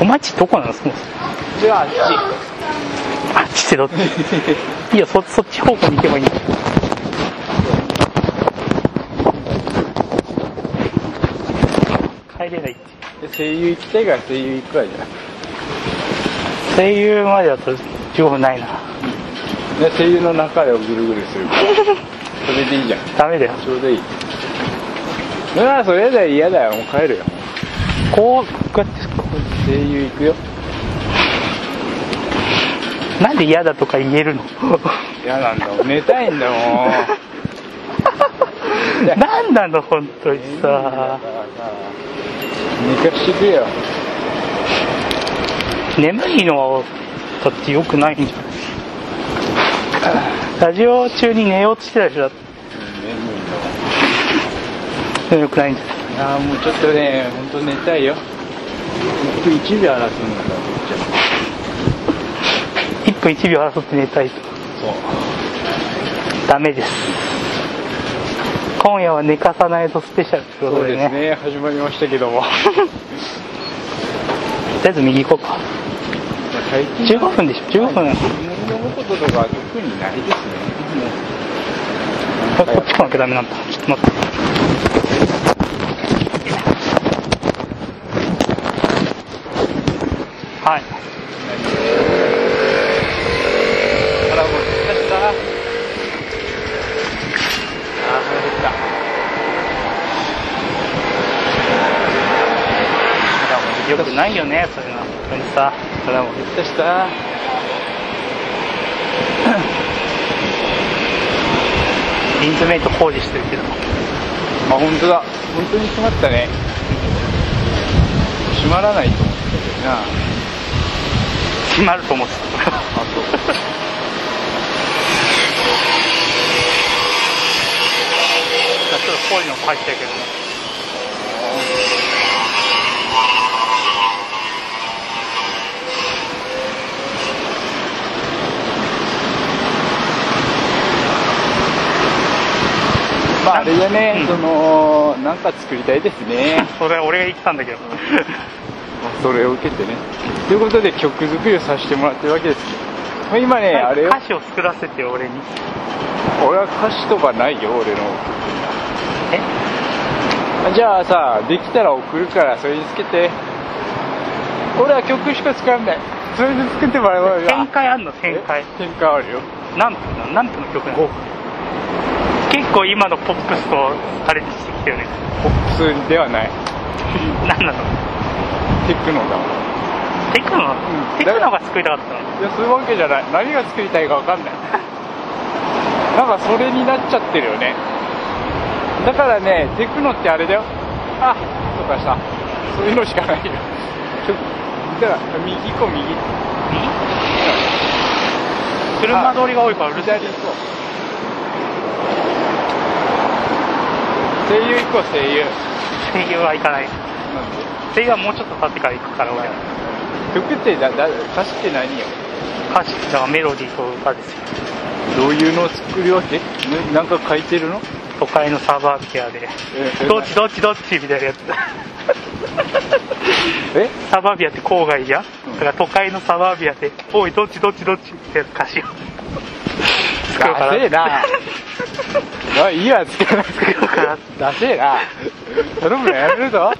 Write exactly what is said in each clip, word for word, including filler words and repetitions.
お前ちどこなの？そもそもじゃああっちあっちってどっちいや そ, そっち方向に行けばいいんだ。帰れないって。 声優行きたいから声優行くわじゃん。 声優までだとじゅうごふんないな。 で声優の中でをぐるぐるするからそれでいいじゃん。 ダメだよ。 ちょうどいい。だからそれだよ嫌だよもう帰るよ。 こうこうやって声優行くよ。 なんで嫌だとか言えるの？ 嫌なんだもん寝たいんだもん。 なんなの本当にさ。 寝かしてくれよ。 眠いのはだって良くないんじゃない？ラジオ中に寝ようとしてたでしょ。だって眠いの良くないんじゃない？ ああもうちょっとね本当寝たいよ。いっぷんいちびょう争うんだいっぷんいちびょう争って寝たいと。 そうダメです。今夜は寝かさないとスペシャルってことでね。 そうですね始まりましたけどもとりあえず右行こうか。じゅうごふんでしょ。じゅうごふん。 飲むこととかは特にないですね。 こっち来なきゃダメなんだ。ちょっと待って。はい。 腹もすかした。ああ腹減った。 よくないよね、それな。本当にさ。 腹も減ったした。 リンズメイト工事してるけど。 あ、本当だ。本当に閉まったね。閉まらないと思ったけどな。 閉まると思ってた。 あ、そう。 ちょっと工事の入ってるけどね。 まああれだね、 うん、 そのなんか作りたいですね。 それは俺が言ったんだけど。 それを受けてね。ということで曲作りをさせてもらってるわけですけど、今ねあれよ。 歌詞を作らせて俺に。 俺は歌詞とかないよ俺の曲には。え？じゃあさできたら送るからそれにつけて。俺は曲しか使わない。それで作ってもらえばいい。 展開あんの？展開。 展開あるよ。 何分の何分の曲なの？結構今のポップスとあれしてきてるね。 ポップスではない。 何なの？ テクノだ。 テクノ？うん、テクノが作りたかったの？ いやそういうわけじゃない。何が作りたいか分かんない。なんかそれになっちゃってるよね。だからねテクノってあれだよ。あとかさそういうのしかないよ。ちょだから右行こう右。右？車通りが多いからうるさい。 左行こう。声優行こう声優。 声優は行かない。 なんで？ 声優はもうちょっと経ってから行くから俺は。 曲ってだだ歌詞って何よ？ 歌詞だからメロディーと歌ですよ。 どういうのを作るわけ？なんか書いてるの？ 都会のサバービアでどっちどっちどっちみたいなやつ。 え？ サバービアって郊外じゃん、うん、だから都会のサバービアでおいどっちどっちどっちって歌詞を作るから。 ダセえな。おいいいわ作るから。ダセえな。頼むのやめるぞ。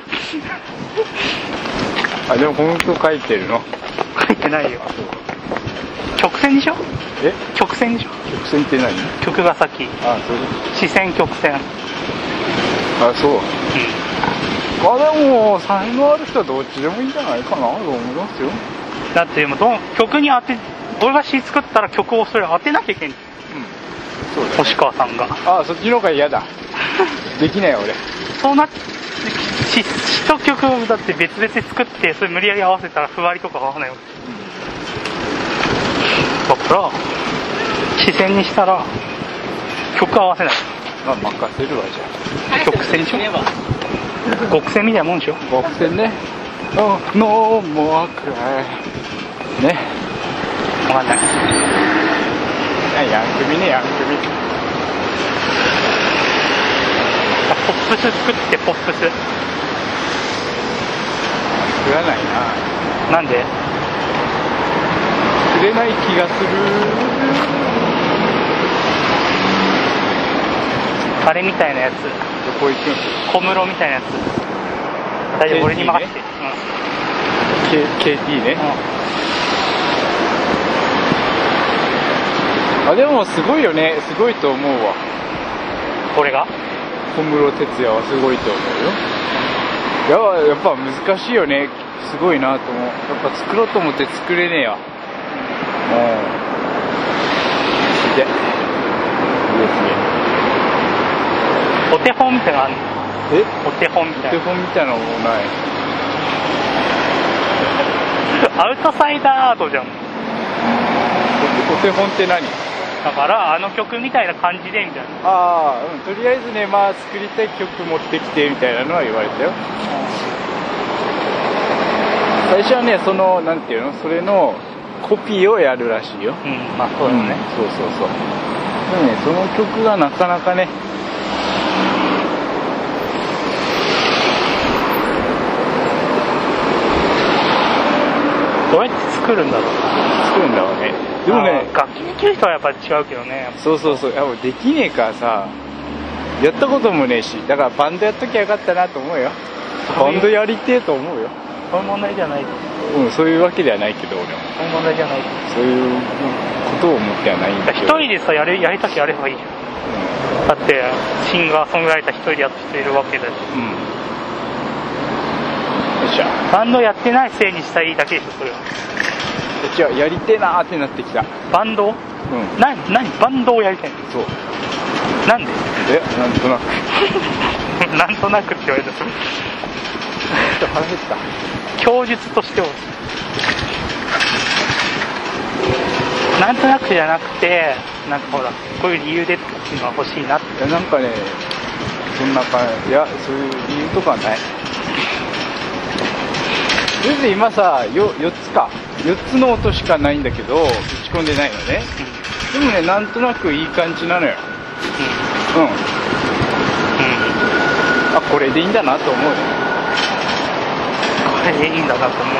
あでも本当書いてるの？ 書いてないよ。曲線でしょ？ え？ 曲線でしょ？ 曲線って何？ 曲が先。 あそう。 視線曲線。 あそう。うん。まあでも才能ある人はどっちでもいいんじゃないかなと思いますよ。 だってもうど曲に当て俺が詩作ったら曲をそれ当てなきゃいけん。うん。そうだね。星川さんが。 あそっちの方が嫌だ。できないよ俺。 そうなって詩と曲だって別々で作ってそれ無理やり合わせたらふわりとか合わないわけ。だから視線にしたら曲合わせない。 まあ任せるわじゃあ。 曲線でしょ？極線みたいなもんでしょ？ 極線ね。ノーモアクライね。 分かんない。 ヤン組ねヤン組。 ポップス作ってポップス。 作らないな。 なんで？ 作れない気がする。 あれみたいなやつ、 どこ行くの？ 小室みたいなやつ。大丈夫、俺に任せて。 K、ケーティー ね。うん、あ、でもすごいよね。すごいと思うわ。 俺が？ 小室哲哉はすごいと思うよ。いや、やっぱ難しいよね。すごいなと思う。やっぱ作ろうと思って作れねえや。うん。すげえ。いいですね。 お手本みたいなのあるの？ え？ お手本みたいな。 お手本みたいなのもない。 アウトサイダーアートじゃん。 お手本って何？ だからあの曲みたいな感じでみたいな。 ああ、うん、とりあえずね、まあ作りたい曲持ってきてみたいなのは言われたよ。最初はね、そのなんていうの、それのコピーをやるらしいよ。 うん、まあそうだね、 うん、そうそうそう。でもね、その曲がなかなかね。 どうやって作るんだろう。 作るんだろうね。でもね、 楽器できる人はやっぱり違うけどね。 そうそうそう。やっぱできねえからさ、やったこともねえし、だからバンドやっときゃよかったなと思うよ。バンドやりてえと思うよ。 そういう問題じゃない。 うん、そういうわけではないけど、俺も。 そういう問題じゃない。 そういうことを思ってはないんだけど。 一人でさ、やれ、やりたきゃやればいいじゃん。うん、だって、シンガーソングライター一人でやってる人いるわけだし。うん。 よっしゃ。 バンドやってないせいにしたらいいだけでしょ、それは。 違う、やりてえなーってなってきた。 バンド？うん。な、なに、バンドをやりたいの？ そう。 なんで？ え、なんとなく。 なんとなくって言われた。 ちょっと腹減った。 供述としては。なんとなくじゃなくて、なんかほら、こういう理由でっていうのは欲しいなって。 いや、なんかね、そんな感じ。いや、そういう理由とかはない。とりあえず今さ、よ、よっつか。よっつの音しかないんだけど、打ち込んでないのね。うん、でもね、なんとなくいい感じなのよ。うん。うん。うん、あ、これでいいんだなと思うよ。 これでいいんだなと思うよ。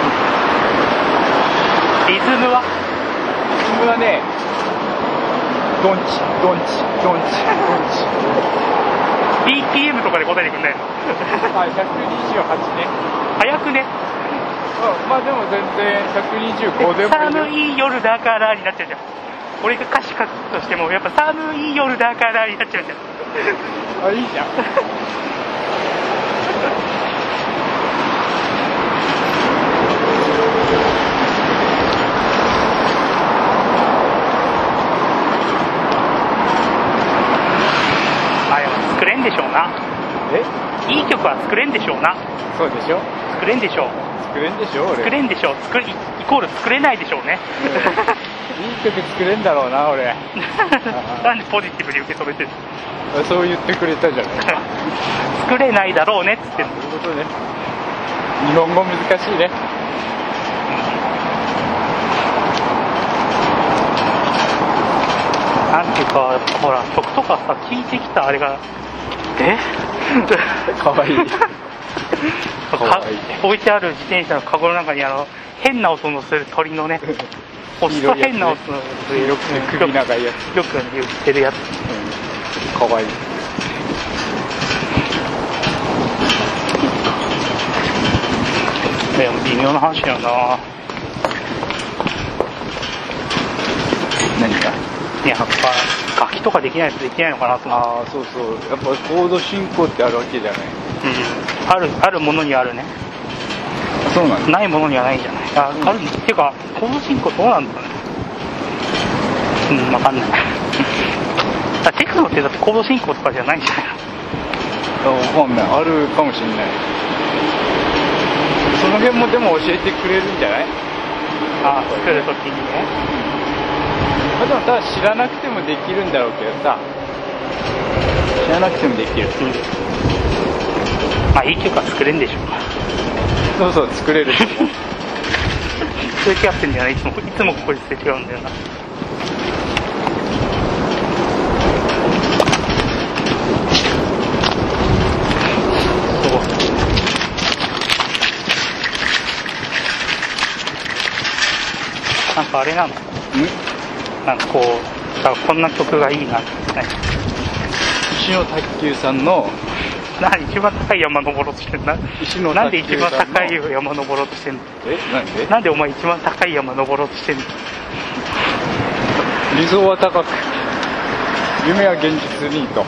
リズムは？ リズムはね、ドンチ、ドンチ、ドンチ、ドンチ。 ビーピーエム とかで答えてくんないの？ あ、ひゃくにじゅうはちね。 早くね。 うん、まあでも全然ひゃくにじゅうごでもいい。 寒い夜だからになっちゃうじゃん。俺が歌詞書くとしてもやっぱ寒い夜だからになっちゃうじゃん。 あ、いいじゃん。 あ、でも作れんでしょうな。 え？ いい曲は作れんでしょうな。 そうでしょ？ 作れんでしょう。 作れんでしょ？俺。 作れんでしょう。作れ、イコール作れないでしょうね。 うん、いい曲作れんだろうな、俺。 なんでポジティブに受け止めてる？ そう言ってくれたじゃん。 作れないだろうねっつってんの。 そういうことね。日本語難しいね。 なんていうか、ほら、曲とかさ、聴いてきたあれが、えかわいい。 かわいい。置いてある自転車のカゴの中にあの、変な音のする鳥のね、押すと変な音のする。 よくね、首長いやつ。 よく言ってるやつ。 うん、かわいい。 でも微妙な話だよな。 何か？ いや、やっぱ楽器とかできないとできないのかなと思って。 ああ、そうそう。やっぱコード進行ってあるわけじゃない。 うん。ある、あるものにはあるね。 そうなんだ。 ないものにはないんじゃない。あ、うん、あるっていうか、コード進行どうなんだろうね。うん、わかんない。だテクノってだってコード進行とかじゃないんじゃないの？ わかんない。あるかもしれない。その辺もでも教えてくれるんじゃない？ あ、作るときにね。 まあ、でもただ知らなくてもできるんだろうけどさ。知らなくてもできる。うん。まあいい曲は作れんでしょう。 そうそう、作れる。 すれ違ってんじゃない？いつも、いつもここですれ違うんだよな。 かあれなの？なんかこうさ、こんな曲がいいなってね。 石野卓球さんの何一番高い山登ろうとしてんだ。 石野なんで卓球さんの一番高い山登ろうとしてんの？ え、なんで？ なんでお前一番高い山登ろうとしてんの？ 理想は高く、夢は現実にと。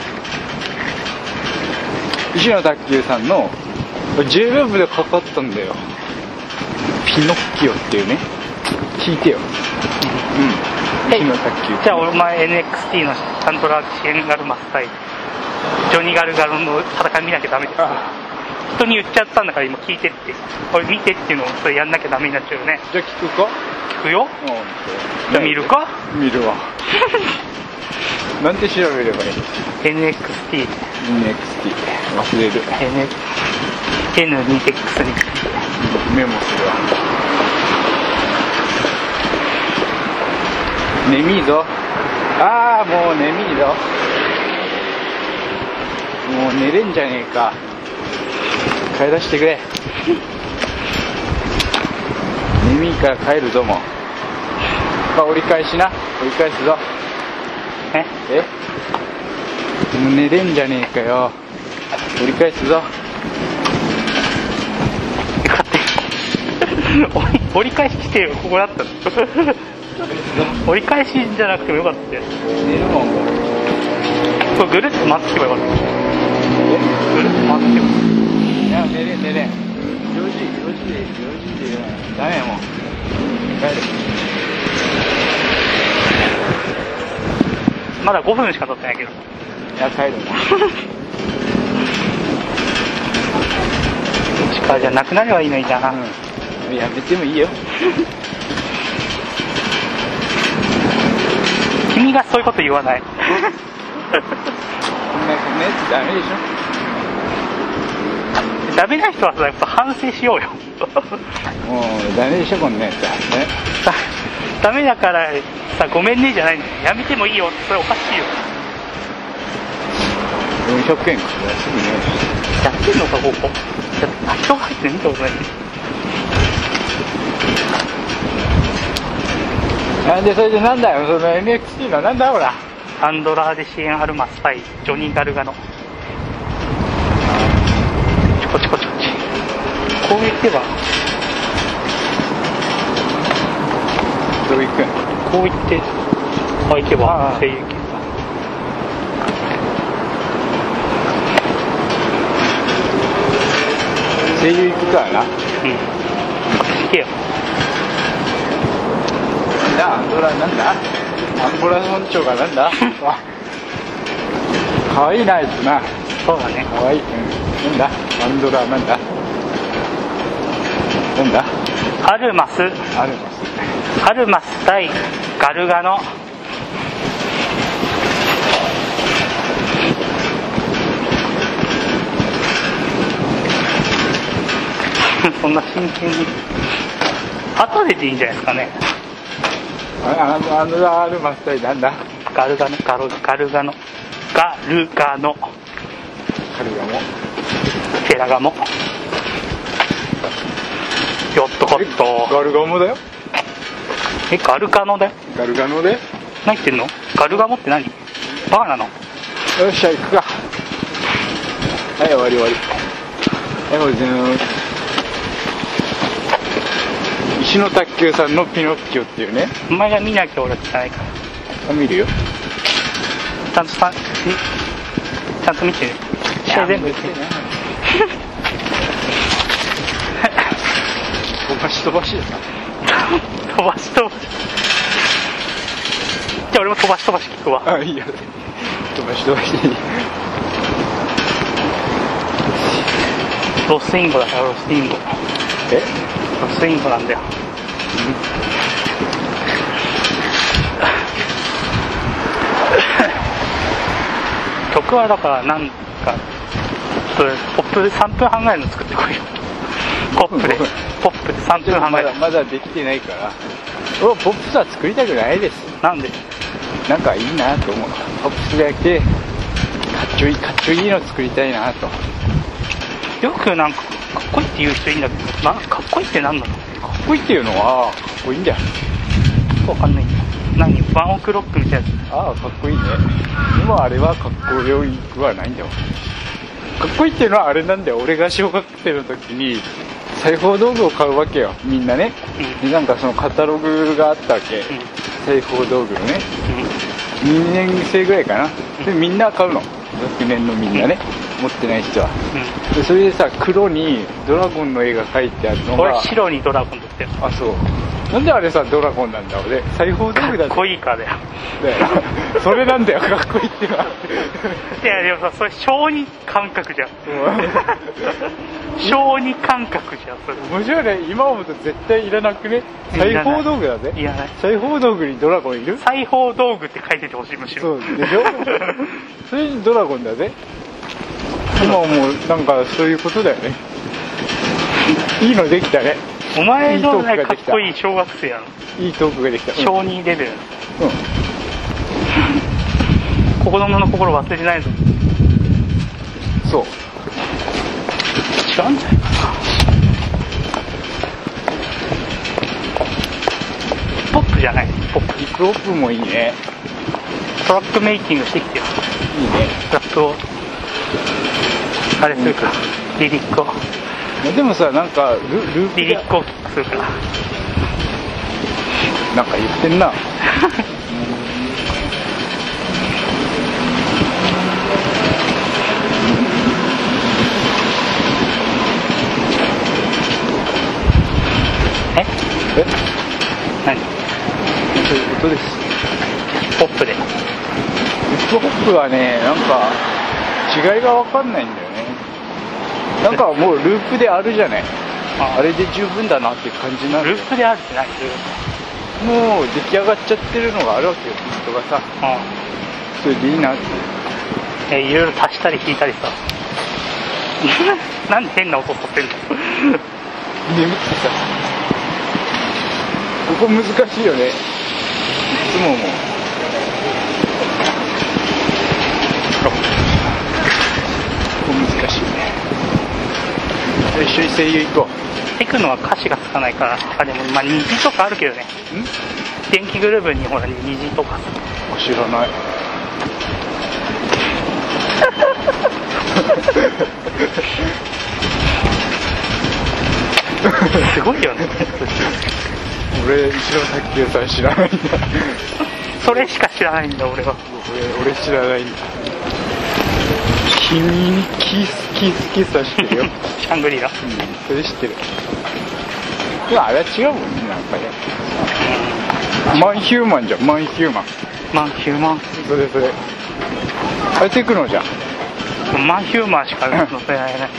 石野卓球さんの ジェイウェブ でかかったんだよ。ピノッキオっていうね。聞いてよ。うん。石野卓球。 じゃあお前 エヌエックスティー のサントラシエンガルマス対ジョニーガルガロの戦い見なきゃダメですよ。人に言っちゃったんだから今聞いてって、これ見てっていうのをそれやんなきゃダメになっちゃうよね。 じゃあ聞くか？ 聞くよ。 うん。 じゃあ見るか？ 見るわ。なんて調べればいい？ エヌエックスティー。 エヌエックスティー。忘れる。 エヌにエックス にメモするわ。眠いぞ。ああ、もう眠いぞ。もう寝れんじゃねえか。帰らしてくれ。眠いから帰るぞもう。あ、折り返しな。折り返すぞ。 ええもう寝れんじゃねえかよ。折り返すぞ。 折り折り返し来てよ、ここだったの。折り返しじゃなくてもよかったよ。 寝るもんもう。 これぐるっと回ってけばよかった。 えぐるっと回ってけば。 いや、寝れん寝れん。よじ、よじで、よじで、ダメやもう。帰る。 まだごふんしか経ってないけど。 いや、帰るな。 力じゃなくなればいいのにな。 うん。やめてもいいよ。 君がそういうこと言わない。 こんな、こんなやつダメでしょ。 ダメな人はさ、やっぱ反省しようよ。 もうダメでしょ、こんなやつはね。 ダメだからさ、ごめんねじゃないの。やめてもいいよって、それおかしいよ。 よんひゃくえんか。すぐね。 やってんのか、ここ。だって人が入ってるの見たことない。 なんでそれでなんだよ、その エヌエックスティー のなんだほら。 アンドラーデシエンアルマス対ジョニーガルガノ。こっちこっちこっち。こう行けば。 どう行くん？ こう行って、あ、行けば、声優行けば。 声優行くからな。 うん。行けよ。 なんだ、アンドラ、なんだアンゴラ村長がなんだかわいいな、あいつな。 そうだね。 かわいい。うん。なんだアンドラ、なんだなんだアルマス。 アルマス。 アルマス対ガルガノ。そんな真剣に。後ででいいんじゃないですかね。 あの、あのアルマス対なんだガルガノ、ガルガルガノ。ガルガノ。 カルガモ。 フェラガモ。やったかった。 ガルガモだよ。 え、ガルガノだよ。 ガルガノで何言ってんの？ガルガモって何？バカなの？ よっしゃ、行くか。はい、終わり終わり。はい、これ全部。石野卓球さんのピノッキオっていうね。 お前が見なきゃ俺は聞かないから。 あ、見るよ。 ちゃんとさ、ちゃんと見てね。試合全部見てね。 飛ばし飛ばしですか。 飛ばし飛ばし。じゃあ俺も飛ばし飛ばし聞くわ。 あ、いいよ。飛ばし飛ばし。 ロスインゴだからロスインゴ。 え？ ロスインゴなんだよ。曲はだからなんかポップでさんぷんはんぐらいの作ってこいよ。ポップでポップでさんぷんはんぐらい。 まだまだできてないから。お、ポップスは作りたくないです。 なんで？ なんかいいなと思う。ポップスじゃなくてかっちょいいかっちょいいの作りたいなと。 よくなんかかっこいいって言う人いいんだけど、なかっこいいってなんなの？ かっこいいっていうのはかっこいいんだよ。 わかんないんだよ。何ワンオクロックみたいなやつ。 ああ、かっこいいね。でもあれはかっこよくはないんだよ。かっこいいっていうのはあれなんだよ。俺が小学生の時に裁縫道具を買うわけよ、みんなね。 うん、 でなんかそのカタログがあったわけ、うん、裁縫道具のね、うん、にねん生ぐらいかな。でみんな買うの、学年のみんなね、うん、持ってない人は、うん、でそれでさ、黒にドラゴンの絵が描いてあるのが、 俺白にドラゴンだって。 あ、そう。なんであれさドラゴンなんだ俺、裁縫道具だって。 かっこいいからだよ。 だよそれなんだよ、かっこいいっていうのは。 いやでもさ、それ小児感覚じゃん。小児感覚じゃんそれ。 面白いね。今思うと絶対いらなくね。裁縫道具だぜ。 いらない。 裁縫道具にドラゴンいる？ 裁縫道具って書いててほしい、むしろ。 そうでしょそれにドラゴンだぜ。今もうなんかそういうことだよね。いいのできたね。 お前のね、かっこいい小学生やの。 いいトークができた。 小にレベル。 うん。 子供の心忘れてないぞ。 そう。 違うんじゃないかな。ポップじゃない。ポップ。 ヒップホップもいいね。 トラックメイキングしてきてよ。 いいね。 トラックをあれするから、うん、リリックを。 でもさ、なんかルループリリックをキックするから。 なんか言ってんな。 え？ え？ 何？ そういうことです。 ポップで。 ヒップホップはね、なんか違いが分かんないんだよね。なんかもうループであるじゃない。あ, あれで十分だなっていう感じになる。 ループであるって何？ もう出来上がっちゃってるのがあるわけよ、ビートがさ。ああ、それでいいなって。 え、いろいろ足したり引いたりさ。なんで変な音取ってんの？ 眠ってさ。ここ難しいよね。いつももう。ここ難しいね。一緒に声優行こう。 テクノは歌詞がつかないから。あ、でもまあ虹とかあるけどね。ん？電気グルーヴにほら虹とか。 知らない。 すごいよね。 俺一郎卓球さん知らないんだ。 それしか知らないんだ俺は。 俺俺知らないんだ。君にキスキスキスは知ってるよ。 シャングリラ。うん、 それ知ってる。いやあれは違うもんね、なんかね。うん、マンヒューマンじゃん、マンヒューマン。 マンヒューマン。 それそれ。あれテクノじゃん。 マンヒューマンしか載せられない。やっ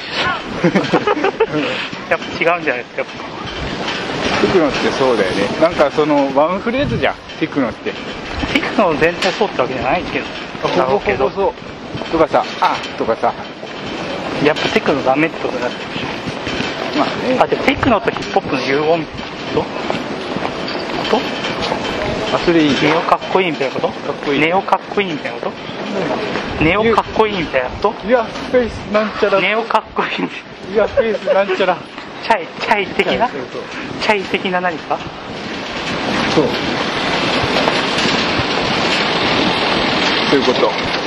ぱ違うんじゃないですか。 テクノってそうだよね。なんかそのワンフレーズじゃん、テクノって。 テクノ全体そうってわけじゃないけど。 ほぼほぼそう。とかさ、あとかさ。 やっぱテクノダメってことになってるでしょ。まあね。あ、でもテクノとヒップホップの融合みたいなことあ、それいい。 ネオかっこいいみたいなこと？ かっこいい。 ネオかっこいいみたいなこと？ネオかっこいいみたいなこと？ いや、スペースなんちゃら。 ネオかっこいいみたいな。 いや、スペースなんちゃら。 チャイ、チャイ的な？チャイ的な何か？ そう。そういうこと。